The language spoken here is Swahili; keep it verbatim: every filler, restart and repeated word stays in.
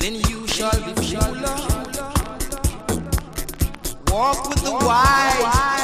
then you shall be fuller. Walk with the wise.